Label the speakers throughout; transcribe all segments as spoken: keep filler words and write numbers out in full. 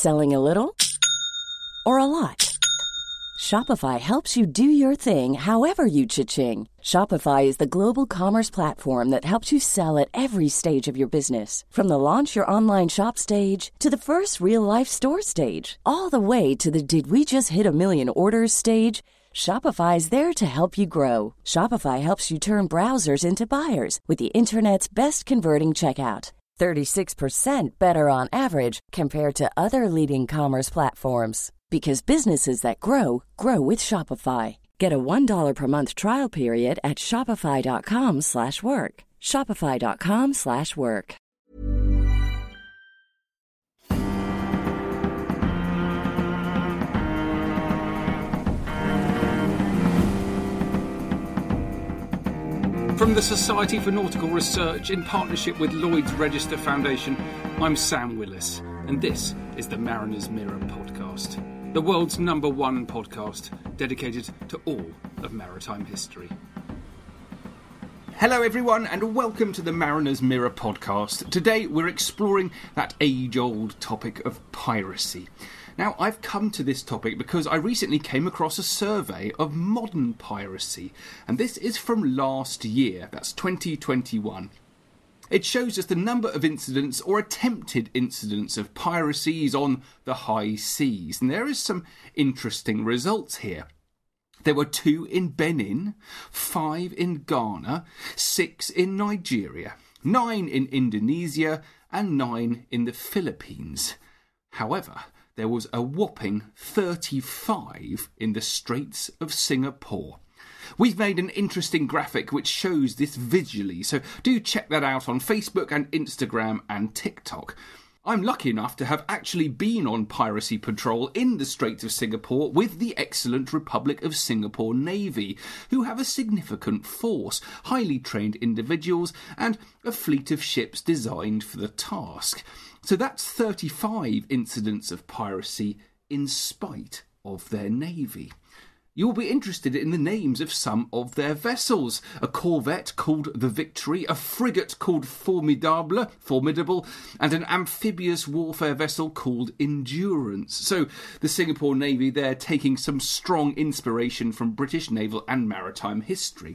Speaker 1: Selling a little or a lot? Shopify helps you do your thing however you cha-ching. Shopify is the global commerce platform that helps you sell at every stage of your business. From the launch your online shop stage to the first real-life store stage, all the way to the did we just hit a million orders stage. Shopify is there to help you grow. Shopify helps you turn browsers into buyers with the internet's best converting checkout. thirty-six percent better on average compared to other leading commerce platforms. Because businesses that grow, grow with Shopify. Get a one dollar per month trial period at shopify.com slash work. Shopify.com slash work.
Speaker 2: From the Society for Nautical Research in partnership with Lloyd's Register Foundation, I'm Sam Willis, and this is the Mariner's Mirror podcast, the world's number one podcast dedicated to all of maritime history. Hello everyone, and welcome to the Mariner's Mirror podcast. Today we're exploring that age-old topic of piracy. Now, I've come to this topic because I recently came across a survey of modern piracy, and this is from last year, that's twenty twenty-one. It shows us the number of incidents or attempted incidents of piracies on the high seas, and there is some interesting results here. There were two in Benin, five in Ghana, six in Nigeria, nine in Indonesia, and nine in the Philippines. However, there was a whopping thirty-five in the Straits of Singapore. We've made an interesting graphic which shows this visually, so do check that out on Facebook and Instagram and TikTok. I'm lucky enough to have actually been on piracy patrol in the Straits of Singapore with the excellent Republic of Singapore Navy, who have a significant force, highly trained individuals, and a fleet of ships designed for the task. So that's thirty-five incidents of piracy in spite of their navy. You'll be interested in the names of some of their vessels. A corvette called the Victory, a frigate called Formidable, Formidable, and an amphibious warfare vessel called Endurance. So the Singapore Navy, they're taking some strong inspiration from British naval and maritime history.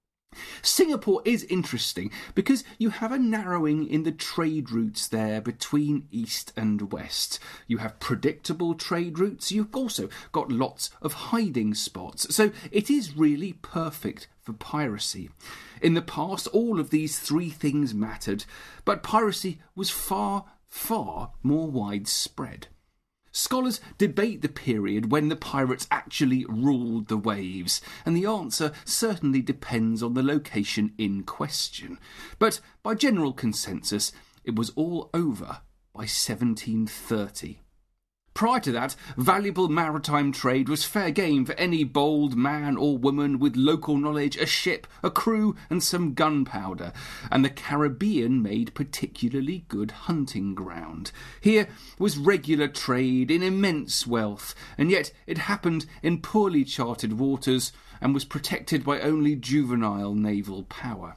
Speaker 2: Singapore is interesting because you have a narrowing in the trade routes there between east and west. You have predictable trade routes, you've also got lots of hiding spots, so it is really perfect for piracy. In the past, all of these three things mattered, but piracy was far, far more widespread. Scholars debate the period when the pirates actually ruled the waves, and the answer certainly depends on the location in question. But by general consensus, it was all over by seventeen thirty. Prior to that, valuable maritime trade was fair game for any bold man or woman with local knowledge, a ship, a crew, and some gunpowder, and the Caribbean made particularly good hunting ground. Here was regular trade in immense wealth, and yet it happened in poorly charted waters and was protected by only juvenile naval power.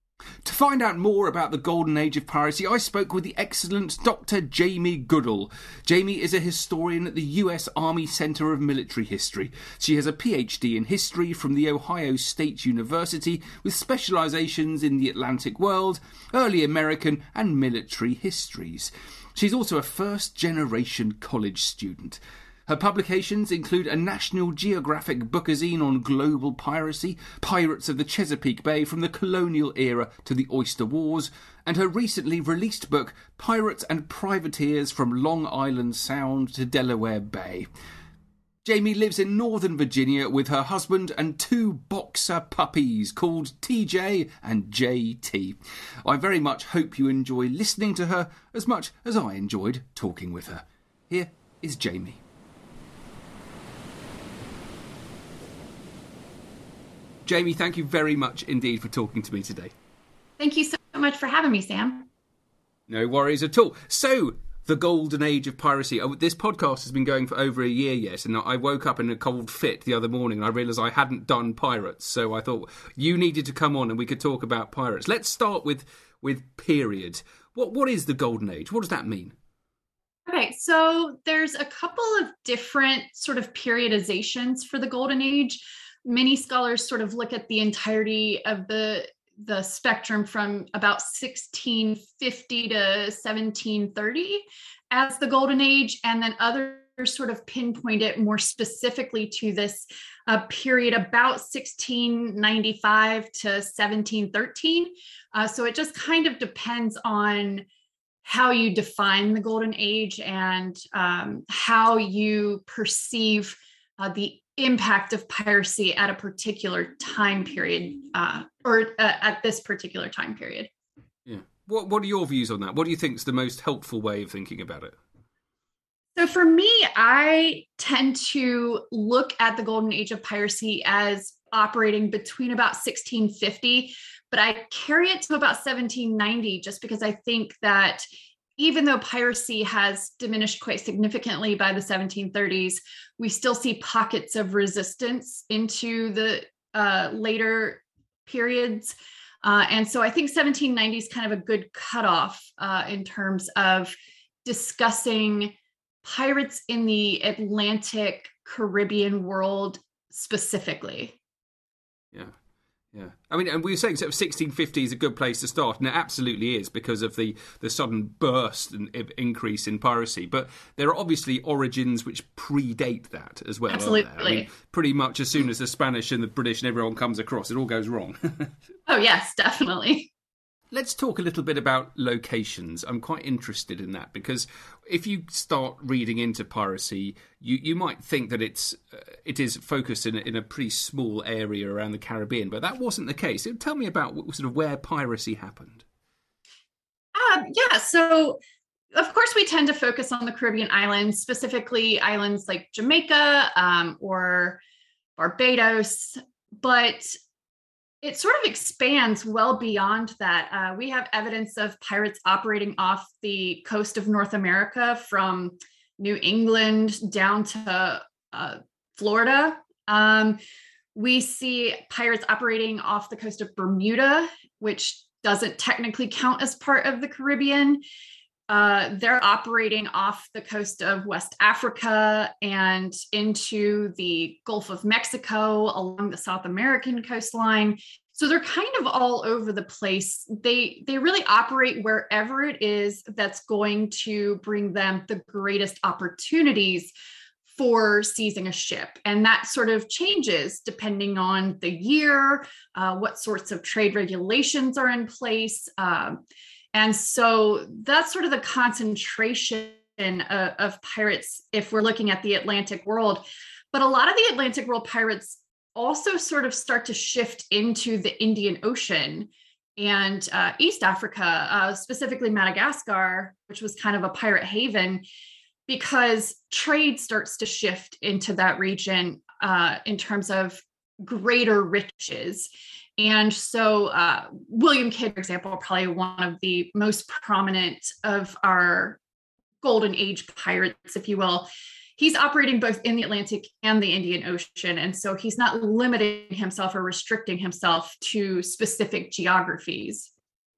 Speaker 2: To find out more about the golden age of piracy, I spoke with the excellent Doctor Jamie Goodall. Jamie is a historian at the U S Army Center of Military History. She has a P H D in history from the Ohio State University with specializations in the Atlantic world, early American and military histories. She's also a first-generation college student. Her publications include a National Geographic bookazine on global piracy, Pirates of the Chesapeake Bay from the colonial era to the Oyster Wars, and her recently released book, Pirates and Privateers from Long Island Sound to Delaware Bay. Jamie lives in Northern Virginia with her husband and two boxer puppies called T J and J T. I very much hope you enjoy listening to her as much as I enjoyed talking with her. Here is Jamie. Jamie, thank you very much indeed for talking to me today.
Speaker 3: Thank you so much for having me, Sam.
Speaker 2: No worries at all. So, the golden age of piracy. Oh, this podcast has been going for over a year yet, and I woke up in a cold fit the other morning and I realised I hadn't done pirates. So I thought you needed to come on and we could talk about pirates. Let's start with, with period. What What is the golden age? What does that mean?
Speaker 3: Okay, so there's a couple of different sort of periodizations for the Golden Age. Many scholars sort of look at the entirety of the the spectrum from about sixteen fifty to seventeen thirty as the Golden Age, and then others sort of pinpoint it more specifically to this uh, period about sixteen ninety-five to seventeen thirteen. Uh, so it just kind of depends on how you define the Golden Age and um, how you perceive uh, the impact of piracy at a particular time period uh, or uh, at this particular time period.
Speaker 2: Yeah. What What are your views on that? What do you think is the most helpful way of thinking about it?
Speaker 3: So for me, I tend to look at the Golden Age of piracy as operating between about sixteen fifty, but I carry it to about seventeen ninety just because I think that even though piracy has diminished quite significantly by the seventeen thirties, we still see pockets of resistance into the uh, later periods. Uh, and so I think seventeen ninety is kind of a good cutoff uh, in terms of discussing pirates in the Atlantic Caribbean world specifically.
Speaker 2: Yeah. Yeah, I mean, and we were saying sort of sixteen fifty is a good place to start, and it absolutely is because of the, the sudden burst and increase in piracy. But there are obviously origins which predate that as well.
Speaker 3: Absolutely.
Speaker 2: I mean, pretty much as soon as the Spanish and the British and everyone comes across, it all goes wrong.
Speaker 3: Oh, yes, definitely.
Speaker 2: Let's talk a little bit about locations. I'm quite interested in that because if you start reading into piracy, you, you might think that it's uh, it is focused in, in a pretty small area around the Caribbean, but that wasn't the case. Tell me about what, sort of where piracy happened.
Speaker 3: Um, yeah, so of course we tend to focus on the Caribbean islands, specifically islands like Jamaica um, or Barbados, but it sort of expands well beyond that. Uh, we have evidence of pirates operating off the coast of North America from New England down to uh, Florida. Um, we see pirates operating off the coast of Bermuda, which doesn't technically count as part of the Caribbean. Uh, they're operating off the coast of West Africa and into the Gulf of Mexico along the South American coastline. So they're kind of all over the place. They they really operate wherever it is that's going to bring them the greatest opportunities for seizing a ship. And that sort of changes depending on the year, uh, what sorts of trade regulations are in place. Um, And so that's sort of the concentration of, of pirates if we're looking at the Atlantic world. But a lot of the Atlantic world pirates also sort of start to shift into the Indian Ocean and uh, East Africa, uh, specifically Madagascar, which was kind of a pirate haven, because trade starts to shift into that region uh, in terms of greater riches. And so uh, William Kidd, for example, probably one of the most prominent of our Golden Age pirates, if you will. He's operating both in the Atlantic and the Indian Ocean. And so he's not limiting himself or restricting himself to specific geographies.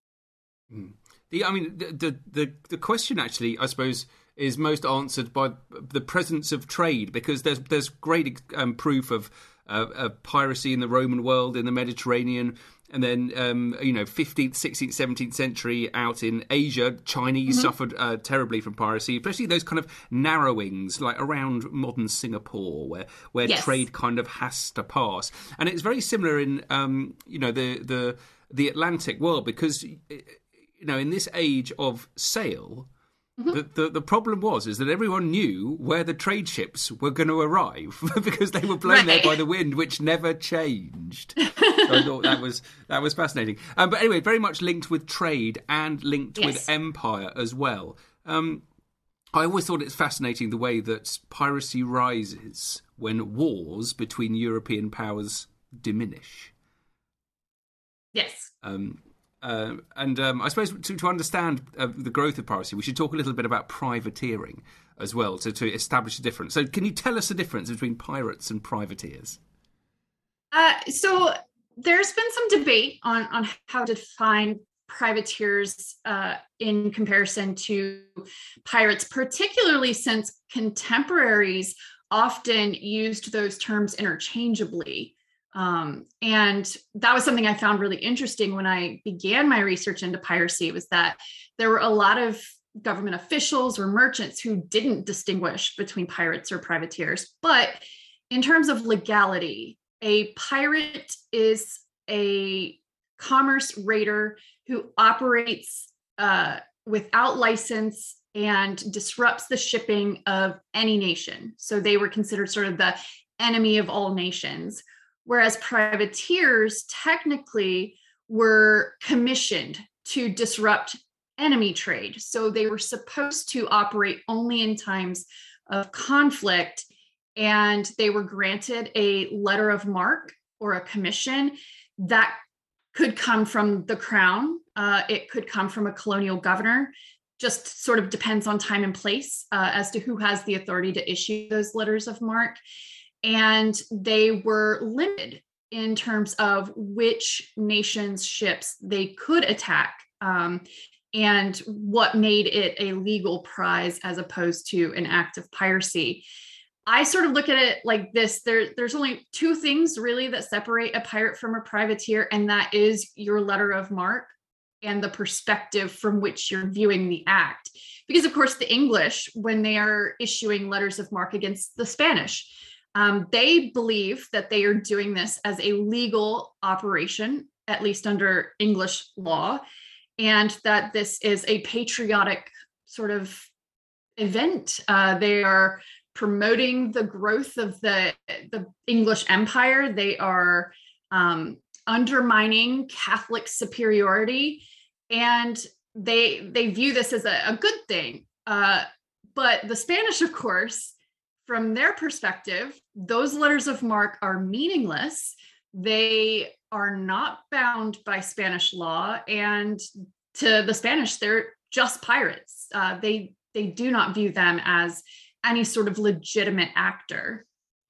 Speaker 2: Mm. The, I mean, the, the, the question actually, I suppose, is most answered by the presence of trade, because there's there's great um, proof of Uh, of piracy in the Roman world, in the Mediterranean, and then, um, you know, fifteenth, sixteenth, seventeenth century out in Asia, Chinese mm-hmm. suffered uh, terribly from piracy, especially those kind of narrowings, like around modern Singapore, where, where
Speaker 3: yes.
Speaker 2: trade kind of has to pass. And it's very similar in, um, you know, the, the, the Atlantic world, because, you know, in this age of sail, Mm-hmm. The, the the problem was is that everyone knew where the trade ships were going to arrive because they were blown right. there by the wind, which never changed. So I thought that was that was fascinating. Um, but anyway, very much linked with trade and linked yes. with empire as well. Um, I always thought it's fascinating the way that piracy rises when wars between European powers diminish.
Speaker 3: Yes.
Speaker 2: Um, Uh, and um, I suppose to, to understand uh, the growth of piracy, we should talk a little bit about privateering as well, to, to establish a difference. So can you tell us the difference between pirates and privateers?
Speaker 3: Uh, so there's been some debate on, on how to define privateers uh, in comparison to pirates, particularly since contemporaries often used those terms interchangeably. Um, and that was something I found really interesting when I began my research into piracy, was that there were a lot of government officials or merchants who didn't distinguish between pirates or privateers. But in terms of legality, a pirate is a commerce raider who operates uh, without license and disrupts the shipping of any nation. So they were considered sort of the enemy of all nations, whereas privateers technically were commissioned to disrupt enemy trade. So they were supposed to operate only in times of conflict, and they were granted a letter of marque or a commission that could come from the crown. Uh, it could come from a colonial governor. Just sort of depends on time and place uh, as to who has the authority to issue those letters of marque. And they were limited in terms of which nation's ships they could attack, um, and what made it a legal prize as opposed to an act of piracy. I sort of look at it like this. There, there's only two things really that separate a pirate from a privateer, and that is your letter of marque and the perspective from which you're viewing the act. Because of course, the English, when they are issuing letters of marque against the Spanish, um, they believe that they are doing this as a legal operation, at least under English law, and that this is a patriotic sort of event. Uh, they are promoting the growth of the, the English Empire. They are um, undermining Catholic superiority, and they they view this as a, a good thing. Uh, but the Spanish, of course, from their perspective, those letters of marque are meaningless. They are not bound by Spanish law, and to the Spanish, they're just pirates. Uh, they they do not view them as any sort of legitimate actor.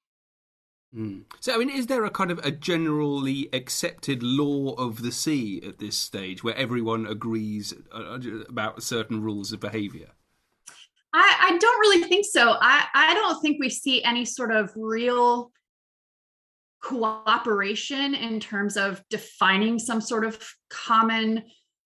Speaker 2: Mm. So, I mean, is there a kind of a generally accepted law of the sea at this stage where everyone agrees about certain rules of behaviour?
Speaker 3: I, I don't really think so. I, I don't think we see any sort of real cooperation in terms of defining some sort of common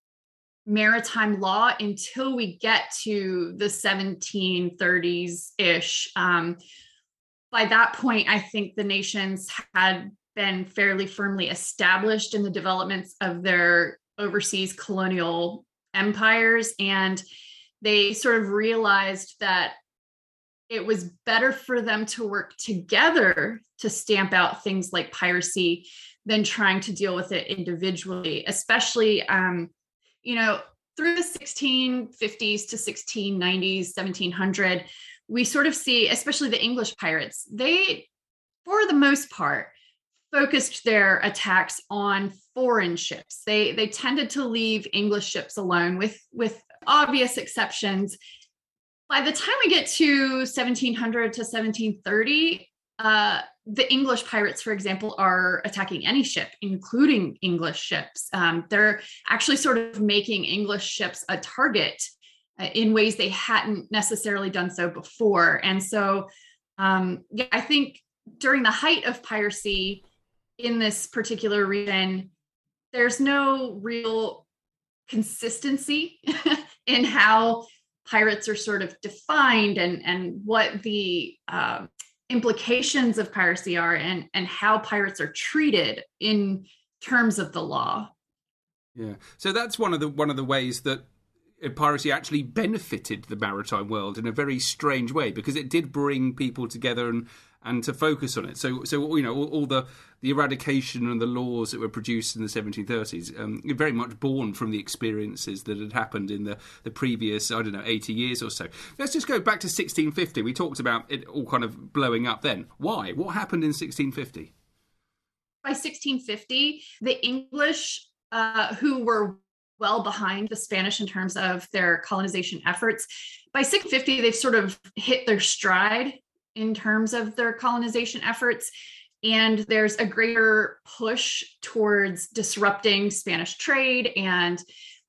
Speaker 3: maritime law until we get to the seventeen thirties-ish. Um, by that point, I think the nations had been fairly firmly established in the developments of their overseas colonial empires, and they sort of realized that it was better for them to work together to stamp out things like piracy than trying to deal with it individually, especially um, you know, through the sixteen fifties to sixteen nineties, seventeen hundred, we sort of see, especially the English pirates, they, for the most part, focused their attacks on foreign ships. They they tended to leave English ships alone, with, with obvious exceptions. By the time we get to seventeen hundred to seventeen thirty, uh, the English pirates, for example, are attacking any ship, including English ships. Um, they're actually sort of making English ships a target uh, in ways they hadn't necessarily done so before. And so um, yeah, I think during the height of piracy in this particular region, there's no real consistency in how pirates are sort of defined, and, and what the um, implications of piracy are, and, and how pirates are treated in terms of the law.
Speaker 2: Yeah. So that's one of the one of the ways that piracy actually benefited the maritime world in a very strange way, because it did bring people together and and to focus on it. So, so you know, all, all the, the eradication and the laws that were produced in the seventeen thirties, um, very much born from the experiences that had happened in the, the previous, I don't know, eighty years or so. Let's just go back to sixteen fifty. We talked about it all kind of blowing up then. Why? What happened in sixteen fifty?
Speaker 3: By sixteen fifty, the English, uh, who were well behind the Spanish in terms of their colonization efforts, by sixteen fifty, they've sort of hit their stride in terms of their colonization efforts. And there's a greater push towards disrupting Spanish trade, and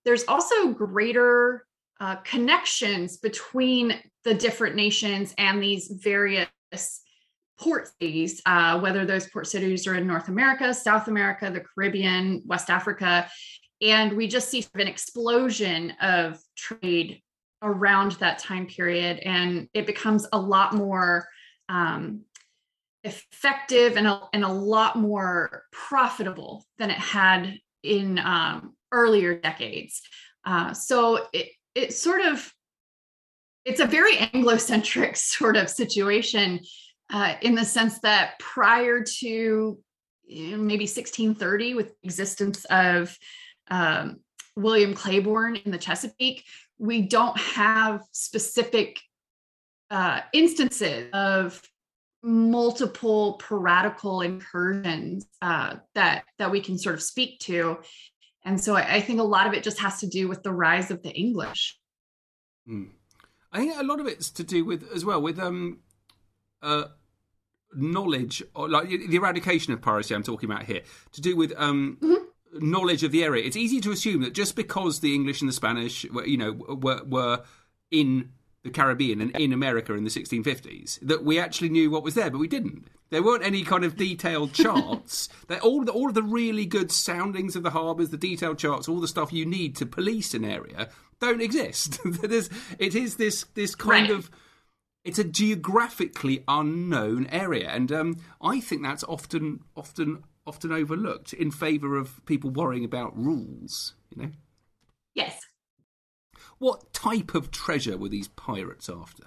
Speaker 3: there's also greater uh, connections between the different nations and these various port cities, uh, whether those port cities are in North America, South America, the Caribbean, West Africa. And we just see an explosion of trade around that time period. And it becomes a lot more um, effective and a, and a lot more profitable than it had in um, earlier decades. Uh, so it, it sort of, it's a very Anglo-centric sort of situation uh, in the sense that prior to you know, maybe sixteen thirty, with the existence of um, William Claiborne in the Chesapeake, we don't have specific uh, instances of multiple piratical incursions uh, that that we can sort of speak to. And so I, I think a lot of it just has to do with the rise of the English.
Speaker 2: Mm. I think a lot of it's to do with, as well, with um, uh, knowledge, or like the eradication of piracy I'm talking about here, to do with um, mm-hmm. knowledge of the area. It's easy to assume that just because the English and the Spanish were, you know, were, were in the Caribbean and in America in the sixteen fifties, that we actually knew what was there, but we didn't. There weren't any kind of detailed charts. That all the, all of the really good soundings of the harbours, the detailed charts, all the stuff you need to police an area don't exist. There's, it is this this kind
Speaker 3: right.
Speaker 2: of, it's a geographically unknown area, and um, I think that's often often often overlooked in favour of people worrying about rules. You know.
Speaker 3: Yes.
Speaker 2: What type of treasure were these pirates after?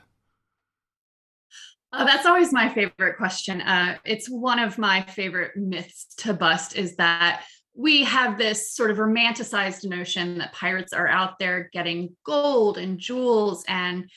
Speaker 3: Oh, that's always my favorite question. Uh, it's one of my favorite myths to bust, is that we have this sort of romanticized notion that pirates are out there getting gold and jewels and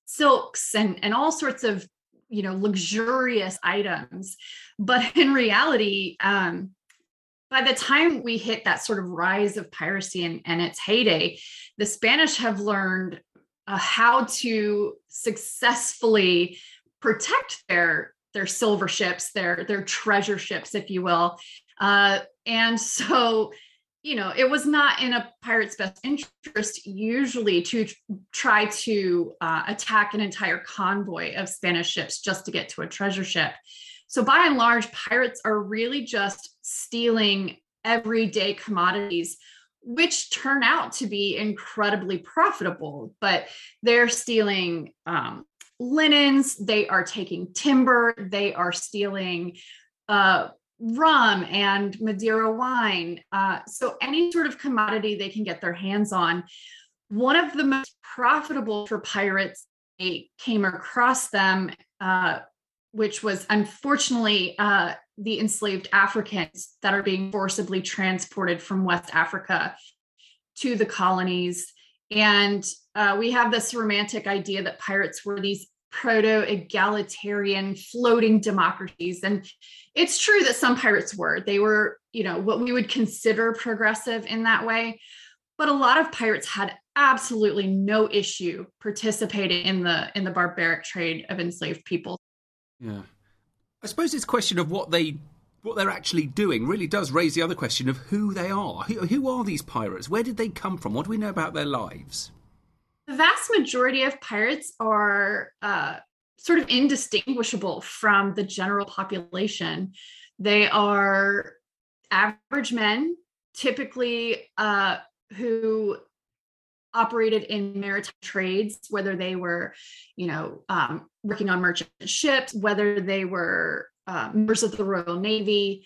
Speaker 3: silks and, and all sorts of, you know, luxurious items. But in reality, um, by the time we hit that sort of rise of piracy and, and its heyday, the Spanish have learned uh, how to successfully protect their their silver ships, their their treasure ships, if you will. Uh, and so, you know, it was not in a pirate's best interest usually to try to uh, attack an entire convoy of Spanish ships just to get to a treasure ship. So by and large, pirates are really just stealing everyday commodities, which turn out to be incredibly profitable. But they're stealing um, linens, they are taking timber, they are stealing uh, rum and Madeira wine. Uh, so any sort of commodity they can get their hands on. One of the most profitable for pirates, they came across them, uh, which was unfortunately uh, the enslaved Africans that are being forcibly transported from West Africa to the colonies. And uh, we have this romantic idea that pirates were these proto-egalitarian floating democracies. And it's true that some pirates were. They were, you know, what we would consider progressive in that way. But a lot of pirates had absolutely no issue participating in the in the barbaric trade of enslaved people.
Speaker 2: Yeah. I suppose this question of what they what they're actually doing really does raise the other question of who they are. Who, who are these pirates? Where did they come from? What do we know about their lives?
Speaker 3: The vast majority of pirates are uh, sort of indistinguishable from the general population. They are average men, typically uh, who operated in maritime trades, whether they were, you know, um, working on merchant ships, whether they were uh, members of the Royal Navy.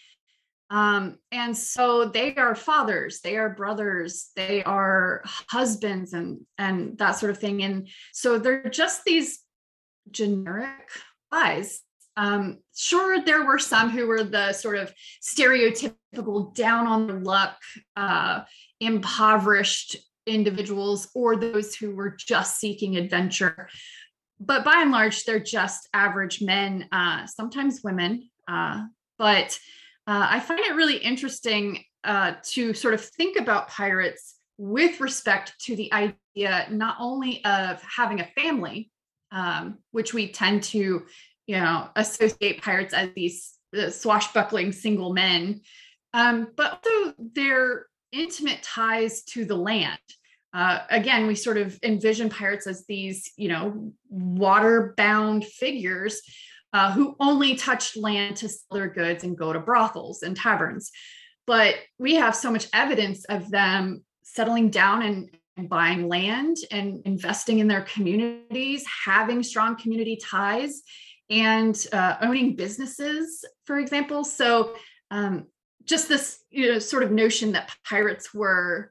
Speaker 3: Um, and so they are fathers, they are brothers, they are husbands and, and that sort of thing. And so they're just these generic guys. Um, sure, there were some who were the sort of stereotypical down on their luck, uh, impoverished individuals, or those who were just seeking adventure. But by and large, they're just average men, uh, sometimes women. Uh, but uh, I find it really interesting uh, to sort of think about pirates with respect to the idea not only of having a family, um, which we tend to, you know, associate pirates as these uh, swashbuckling single men, um, but also their intimate ties to the land. Uh, again, we sort of envision pirates as these, you know, water-bound figures uh, who only touch land to sell their goods and go to brothels and taverns. But we have so much evidence of them settling down and, and buying land and investing in their communities, having strong community ties, and uh, owning businesses, for example. So um, just this, you know, sort of notion that pirates were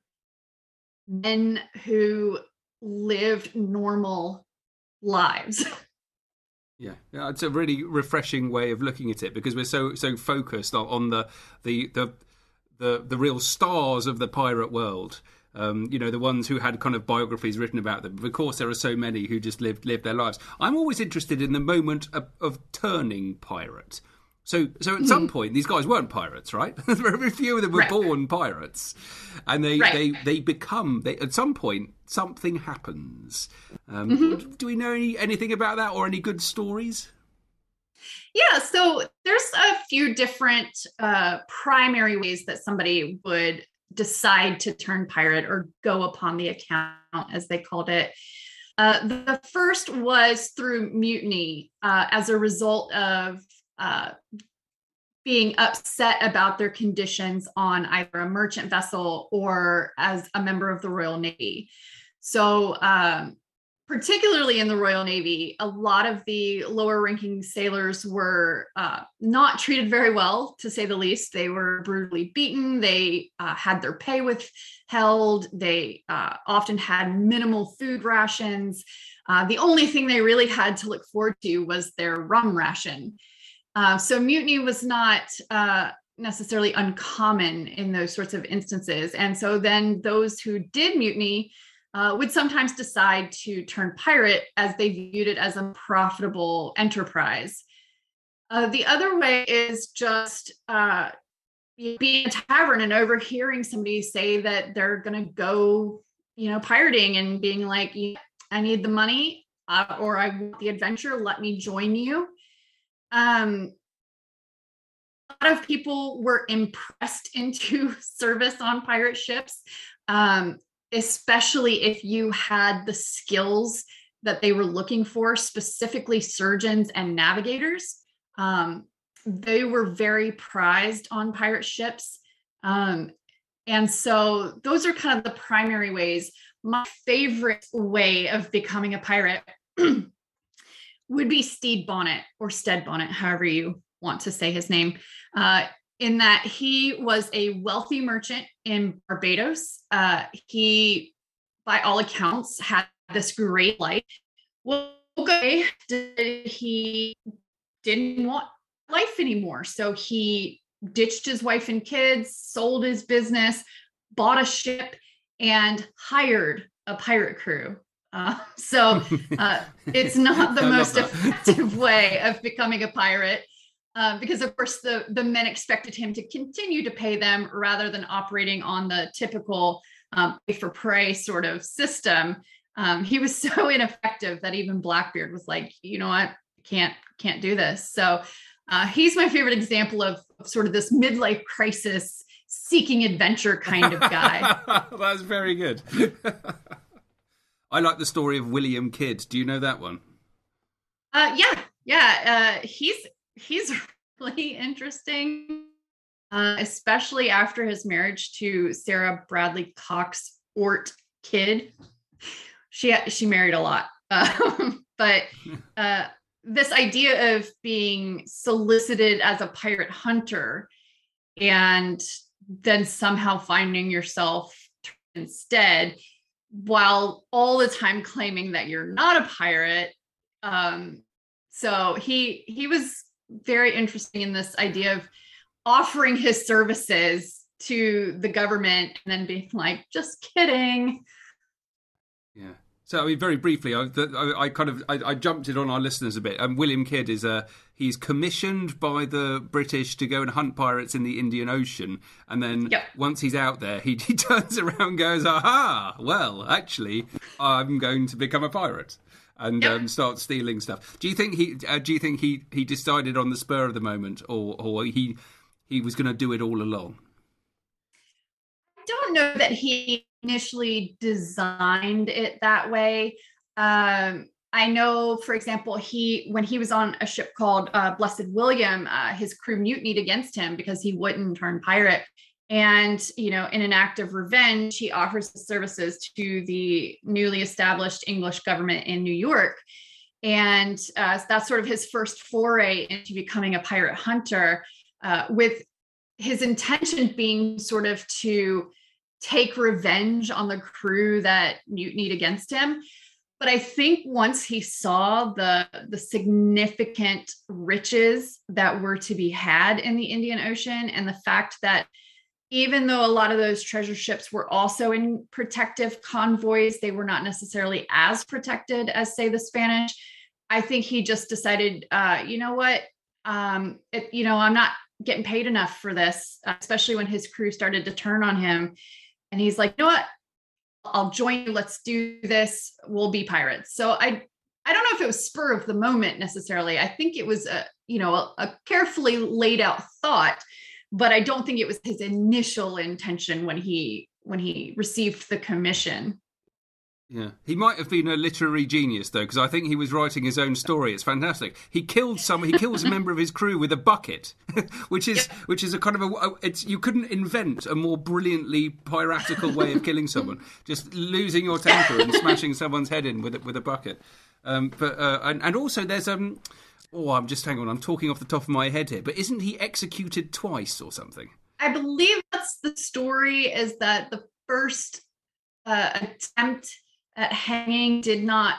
Speaker 3: men who lived normal lives.
Speaker 2: Yeah, yeah, it's a really refreshing way of looking at it, because we're so so focused on, on the, the the the the real stars of the pirate world. Um, you know, the ones who had kind of biographies written about them. Of course, there are so many who just lived lived their lives. I'm always interested in the moment of, of turning pirate. So, so at mm. some point, these guys weren't pirates, right? Very few of them were
Speaker 3: right.
Speaker 2: born pirates, and they,
Speaker 3: right.
Speaker 2: they, they become. They, at some point, something happens. Um, mm-hmm. Do we know any, anything about that, or any good stories?
Speaker 3: Yeah, so there's a few different uh, primary ways that somebody would decide to turn pirate or go upon the account, as they called it. Uh, the first was through mutiny uh, as a result of uh, being upset about their conditions on either a merchant vessel or as a member of the Royal Navy. So um, particularly in the Royal Navy, a lot of the lower ranking sailors were uh, not treated very well, to say the least. They were brutally beaten. They uh, had their pay withheld. They uh, often had minimal food rations. Uh, the only thing they really had to look forward to was their rum ration. Uh, so mutiny was not uh, necessarily uncommon in those sorts of instances. And so then those who did mutiny uh, would sometimes decide to turn pirate, as they viewed it as a profitable enterprise. Uh, the other way is just uh, being in a tavern and overhearing somebody say that they're going to go, you know, pirating, and being like, I need the money uh, or I want the adventure, let me join you. Um, a lot of people were impressed into service on pirate ships, um, especially if you had the skills that they were looking for, specifically surgeons and navigators. Um, they were very prized on pirate ships. Um, and so those are kind of the primary ways. My favorite way of becoming a pirate would be Stede Bonnet, or Stead Bonnet, however you want to say his name, uh, in that he was a wealthy merchant in Barbados. Uh, he, by all accounts, had this great life. Well, okay, he didn't want life anymore. So he ditched his wife and kids, sold his business, bought a ship, and hired a pirate crew. Uh, so uh, it's not the most effective way of becoming a pirate, uh, because of course the, the men expected him to continue to pay them rather than operating on the typical um, pay for prey sort of system. Um, he was so ineffective that even Blackbeard was like, you know what, can't can't do this. So uh, he's my favorite example of, of sort of this midlife crisis seeking adventure kind of guy.
Speaker 2: That's very good. I like the story of William Kidd. Do you know that one?
Speaker 3: Uh, yeah, yeah. Uh, he's he's really interesting, uh, especially after his marriage to Sarah Bradley Cox Ort Kidd. She she married a lot, uh, but uh, this idea of being solicited as a pirate hunter and then somehow finding yourself instead, while all the time claiming that you're not a pirate. Um, so he he was very interesting in this idea of offering his services to the government and then being like, just kidding.
Speaker 2: Yeah. So, I mean, very briefly, I, I, I kind of I, I jumped it on our listeners a bit. Um, William Kidd is a he's commissioned by the British to go and hunt pirates in the Indian Ocean, and then yep. once he's out there, he, he turns around and goes, "Aha! Well, actually, I'm going to become a pirate," and yep. um, start stealing stuff. Do you think he? Uh, do you think he, he decided on the spur of the moment, or or he he was going to do it all along?
Speaker 3: I don't know that he initially designed it that way. Um, I know, for example, he when he was on a ship called uh, Blessed William, uh, his crew mutinied against him because he wouldn't turn pirate. And, you know, in an act of revenge, he offers his services to the newly established English government in New York. And uh, that's sort of his first foray into becoming a pirate hunter, uh, with his intention being sort of to take revenge on the crew that mutinied against him. But I think once he saw the, the significant riches that were to be had in the Indian Ocean, and the fact that even though a lot of those treasure ships were also in protective convoys, they were not necessarily as protected as, say, the Spanish. I think he just decided, uh, you know what, um, it, you know, I'm not getting paid enough for this, especially when his crew started to turn on him. And he's like, you know what, I'll join you. Let's do this. We'll be pirates. So I, I don't know if it was spur of the moment necessarily. I think it was a, you know, a, a carefully laid out thought, but I don't think it was his initial intention when he when he received the commission.
Speaker 2: Yeah, he might have been a literary genius though, because I think he was writing his own story. It's fantastic. He killed some. He kills a member of his crew with a bucket, which is yeah. which is a kind of a. It's you couldn't invent a more brilliantly piratical way of killing someone. Just losing your temper and smashing someone's head in with a, with a bucket. Um, but uh, and, and also there's um. Oh, I'm just hang on. I'm talking off the top of my head here. But isn't he executed twice or something?
Speaker 3: I believe that's the story. Is that the first uh, attempt at hanging did not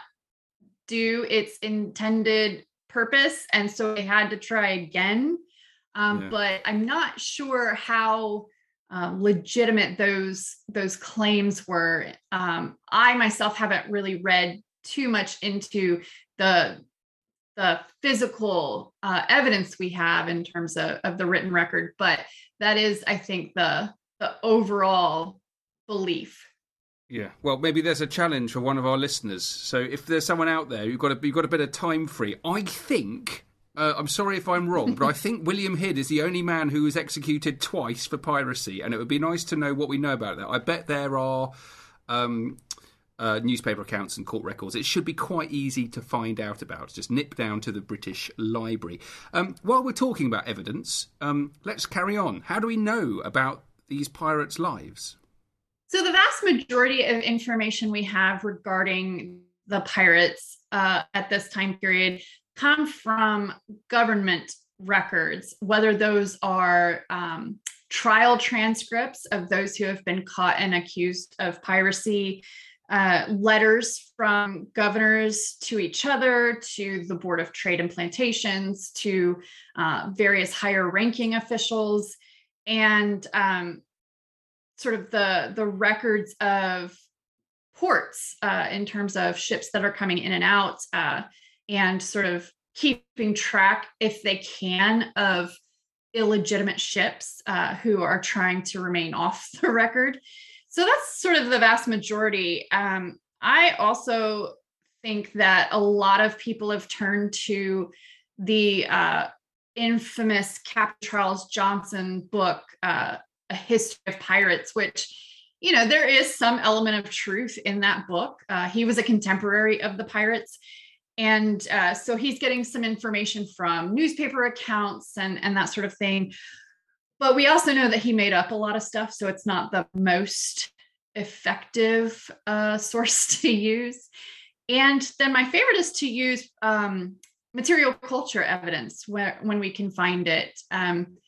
Speaker 3: do its intended purpose, and so they had to try again. Um, yeah. But I'm not sure how uh, legitimate those those claims were. Um, I myself haven't really read too much into the the physical uh, evidence we have in terms of, of the written record, but that is, I think, the the overall belief.
Speaker 2: Yeah, well, maybe there's a challenge for one of our listeners. So if there's someone out there who've got a, you've got a bit of time free, I think, uh, I'm sorry if I'm wrong, but I think William Hidd is the only man who was executed twice for piracy, and it would be nice to know what we know about that. I bet there are um, uh, newspaper accounts and court records. It should be quite easy to find out about. Just nip down to the British Library. Um, while we're talking about evidence, um, let's carry on. How do we know about these pirates' lives?
Speaker 3: So the vast majority of information we have regarding the pirates uh, at this time period come from government records, whether those are um, trial transcripts of those who have been caught and accused of piracy, uh, letters from governors to each other, to the Board of Trade and Plantations, to uh, various higher ranking officials, and um, sort of the, the records of ports uh, in terms of ships that are coming in and out, uh, and sort of keeping track, if they can, of illegitimate ships uh, who are trying to remain off the record. So that's sort of the vast majority. Um, I also think that a lot of people have turned to the uh, infamous Captain Charles Johnson book, uh, A History of Pirates, which, you know, there is some element of truth in that book. Uh, he was a contemporary of the pirates. And uh, so he's getting some information from newspaper accounts and, and that sort of thing. But we also know that he made up a lot of stuff, so it's not the most effective uh, source to use. And then my favorite is to use um, material culture evidence where, when we can find it. Um,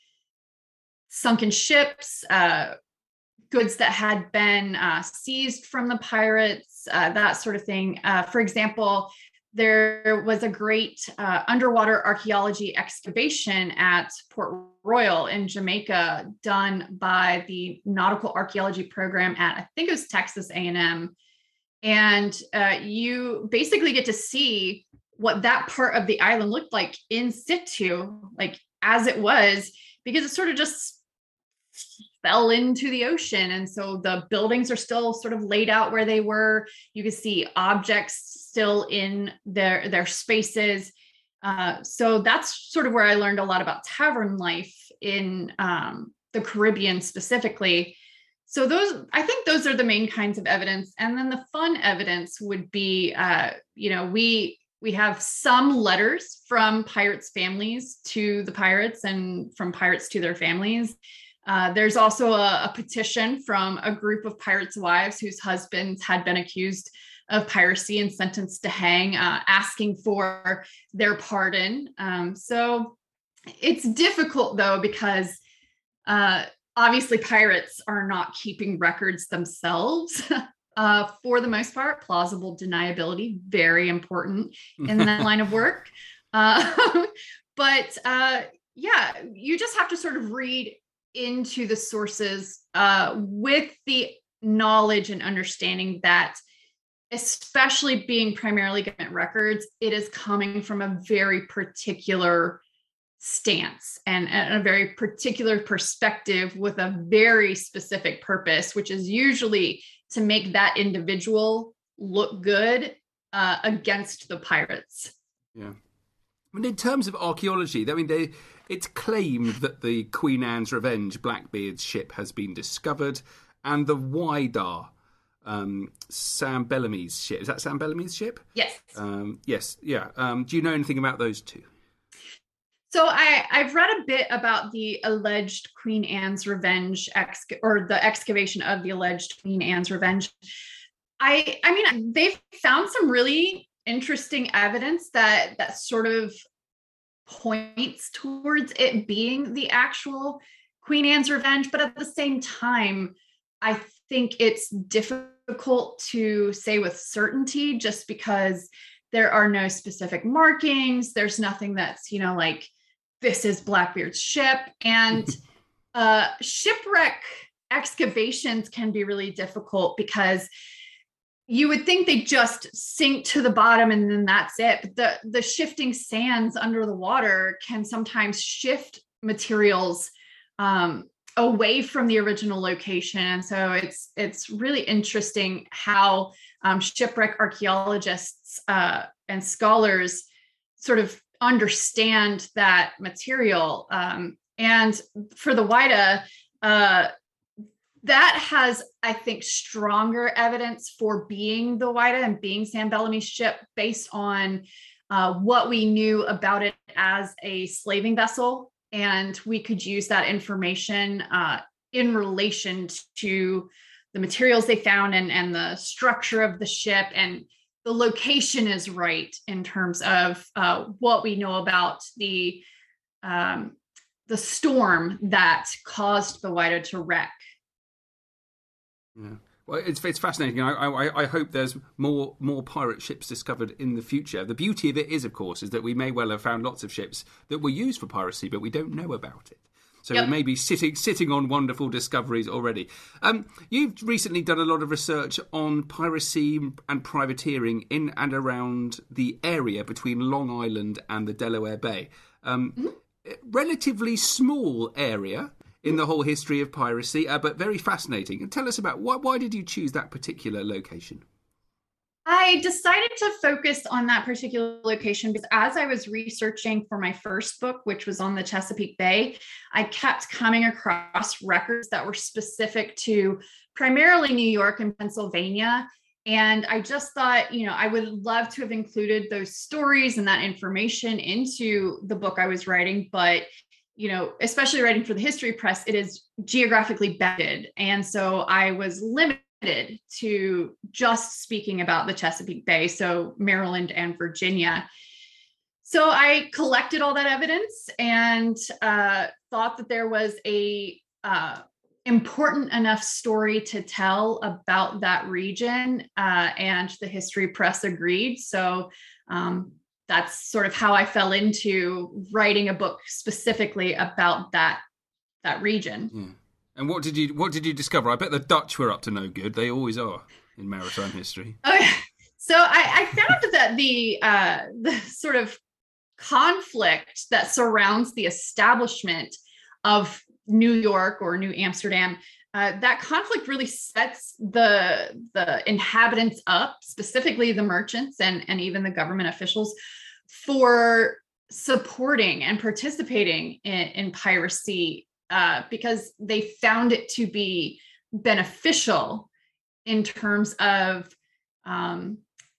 Speaker 3: sunken ships, uh, goods that had been uh, seized from the pirates, uh, that sort of thing. Uh, for example, there was a great uh, underwater archaeology excavation at Port Royal in Jamaica done by the Nautical Archaeology Program at, I think it was Texas A and M. And uh, you basically get to see what that part of the island looked like in situ, like as it was, because it sort of just fell into the ocean. And so the buildings are still sort of laid out where they were. You can see objects still in their, their spaces. Uh, so that's sort of where I learned a lot about tavern life in um, the Caribbean specifically. so those, I think those are the main kinds of evidence. And then the fun evidence would be, uh, you know, we we have some letters from pirates' families to the pirates and from pirates to their families. Uh, there's also a, a petition from a group of pirates' wives whose husbands had been accused of piracy and sentenced to hang, uh, asking for their pardon. Um, so it's difficult, though, because uh, obviously pirates are not keeping records themselves. Uh, for the most part, plausible deniability, very important in that line of work. Uh, but uh, yeah, you just have to sort of read into the sources uh, with the knowledge and understanding that, especially being primarily government records, it is coming from a very particular stance and, and a very particular perspective with a very specific purpose, which is usually to make that individual look good uh, against the pirates.
Speaker 2: Yeah. I mean, in terms of archaeology, I mean, they, it's claimed that the Queen Anne's Revenge, Blackbeard's ship, has been discovered, and the Whydah, um, Sam Bellamy's ship. Is that Sam Bellamy's ship?
Speaker 3: Yes.
Speaker 2: Um, yes, yeah. Um, do you know anything about those two?
Speaker 3: So I, I've read a bit about the alleged Queen Anne's Revenge, ex- or the excavation of the alleged Queen Anne's Revenge. I, I mean, they've found some really interesting evidence that that sort of points towards it being the actual Queen Anne's Revenge, but at the same time, I think it's difficult to say with certainty just because there are no specific markings. There's nothing that's, you know, like, this is Blackbeard's ship. And uh, shipwreck excavations can be really difficult because you would think they just sink to the bottom and then that's it. But the, the shifting sands under the water can sometimes shift materials um, away from the original location. And so it's it's really interesting how um, shipwreck archaeologists uh, and scholars sort of understand that material. Um, and for the Whydah, uh, that has, I think, stronger evidence for being the Whydah and being Sam Bellamy's ship based on uh, what we knew about it as a slaving vessel. And we could use that information uh, in relation to the materials they found and, and the structure of the ship, and the location is right in terms of uh, what we know about the um, the storm that caused the Whydah to wreck.
Speaker 2: Yeah, well, it's it's fascinating. I, I I hope there's more more pirate ships discovered in the future. The beauty of it is, of course, is that we may well have found lots of ships that were used for piracy, but we don't know about it. So yep. we may be sitting sitting on wonderful discoveries already. Um, you've recently done a lot of research on piracy and privateering in and around the area between Long Island and the Delaware Bay. Um, mm-hmm. Relatively small area in the whole history of piracy, uh, but very fascinating. And tell us about why, why did you choose that particular location?
Speaker 3: I decided to focus on that particular location because as I was researching for my first book, which was on the Chesapeake Bay, I kept coming across records that were specific to primarily New York and Pennsylvania. And I just thought, you know, I would love to have included those stories and that information into the book I was writing, but you know, especially writing for the History Press, it is geographically bounded. And so I was limited to just speaking about the Chesapeake Bay, so Maryland and Virginia. So I collected all that evidence and uh, thought that there was a uh, important enough story to tell about that region, uh, and the History Press agreed. So um, that's sort of how I fell into writing a book specifically about that that region.
Speaker 2: Yeah. And what did you what did you discover? I bet the Dutch were up to no good. They always are in maritime history.
Speaker 3: Okay. So I, I found that the uh, the sort of conflict that surrounds the establishment of New York or New Amsterdam, uh, that conflict really sets the the inhabitants up, specifically the merchants and, and even the government officials, for supporting and participating in, in piracy. Uh, because they found it to be beneficial in terms of um,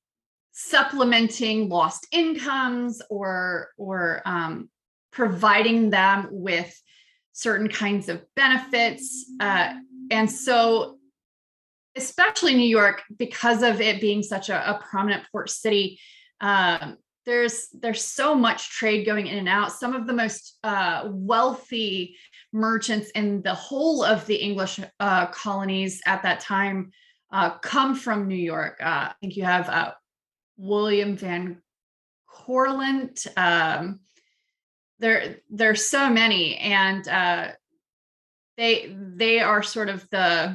Speaker 3: supplementing lost incomes or or um, providing them with certain kinds of benefits. Uh, and so, especially New York, because of it being such a, a prominent port city, um, there's there's so much trade going in and out. Some of the most uh, wealthy merchants in the whole of the English uh, colonies at that time uh, come from New York. Uh, I think you have uh, William Van Cortlandt. Um, there, there's so many, and uh, they they are sort of the,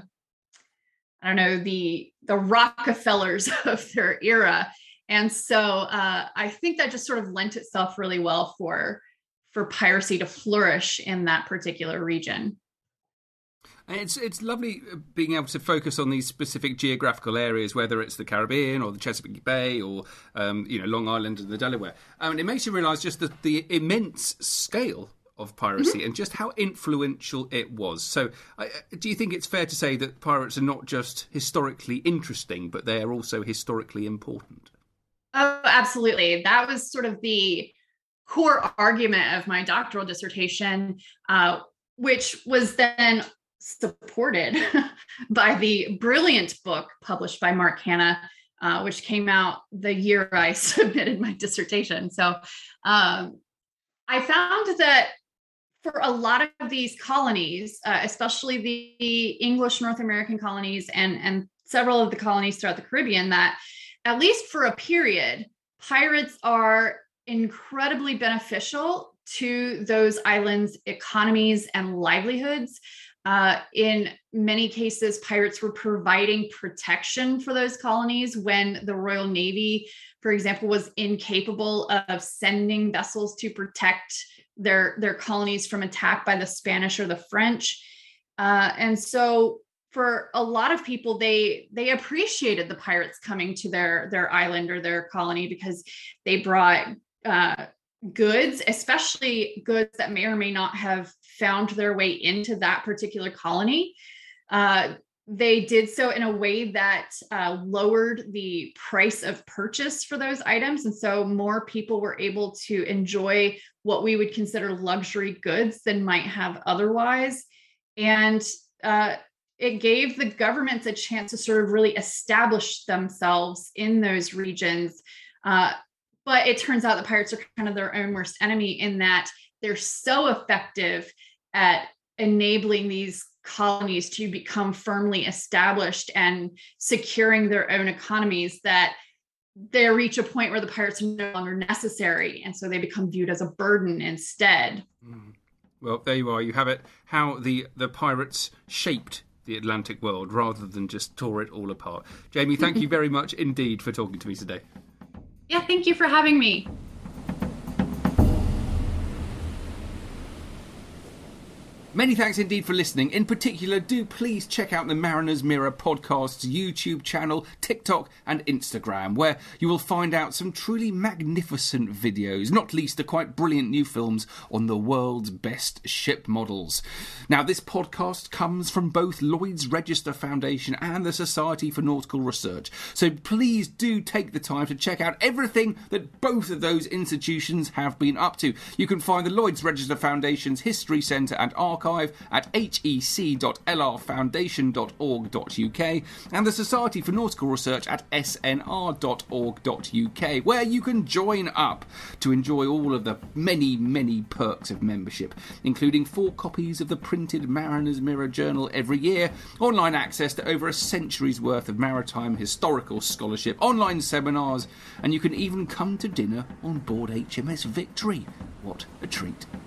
Speaker 3: I don't know, the the Rockefellers of their era. And so uh, I think that just sort of lent itself really well for for piracy to flourish in that particular region.
Speaker 2: It's it's lovely being able to focus on these specific geographical areas, whether it's the Caribbean or the Chesapeake Bay or um, you know Long Island and the Delaware. I mean, it makes you realise just the, the immense scale of piracy mm-hmm. and just how influential it was. So, uh, do you think it's fair to say that pirates are not just historically interesting, but they are also historically important?
Speaker 3: Oh, absolutely. That was sort of the core argument of my doctoral dissertation, uh, which was then supported by the brilliant book published by Mark Hanna, uh, which came out the year I submitted my dissertation. So um, I found that for a lot of these colonies, uh, especially the English North American colonies and, and several of the colonies throughout the Caribbean, that at least for a period, pirates are incredibly beneficial to those islands' economies and livelihoods. Uh, in many cases, pirates were providing protection for those colonies when the Royal Navy, for example, was incapable of sending vessels to protect their, their colonies from attack by the Spanish or the French. Uh, and so for a lot of people, they they appreciated the pirates coming to their, their island or their colony because they brought uh, goods, especially goods that may or may not have found their way into that particular colony. Uh, they did so in a way that uh, lowered the price of purchase for those items. And so more people were able to enjoy what we would consider luxury goods than might have otherwise. And uh, it gave the governments a chance to sort of really establish themselves in those regions. Uh, but it turns out the pirates are kind of their own worst enemy in that they're so effective at enabling these colonies to become firmly established and securing their own economies that they reach a point where the pirates are no longer necessary. And so they become viewed as a burden instead.
Speaker 2: Mm. Well, there you are. You have it. How the, the pirates shaped the Atlantic world rather than just tore it all apart. Jamie, thank you very much indeed for talking to me today.
Speaker 3: Yeah, thank you for having me.
Speaker 2: Many thanks indeed for listening. In particular, do please check out the Mariners Mirror podcast's YouTube channel, TikTok and Instagram, where you will find out some truly magnificent videos, not least the quite brilliant new films on the world's best ship models. Now, this podcast comes from both Lloyd's Register Foundation and the Society for Nautical Research, so please do take the time to check out everything that both of those institutions have been up to. You can find the Lloyd's Register Foundation's History Centre and Archive at h e c dot l r foundation dot org dot u k and the Society for Nautical Research at s n r dot org dot u k, where you can join up to enjoy all of the many, many perks of membership, including four copies of the printed Mariners Mirror Journal every year, online access to over a century's worth of maritime historical scholarship, online seminars, and you can even come to dinner on board H M S Victory. What a treat.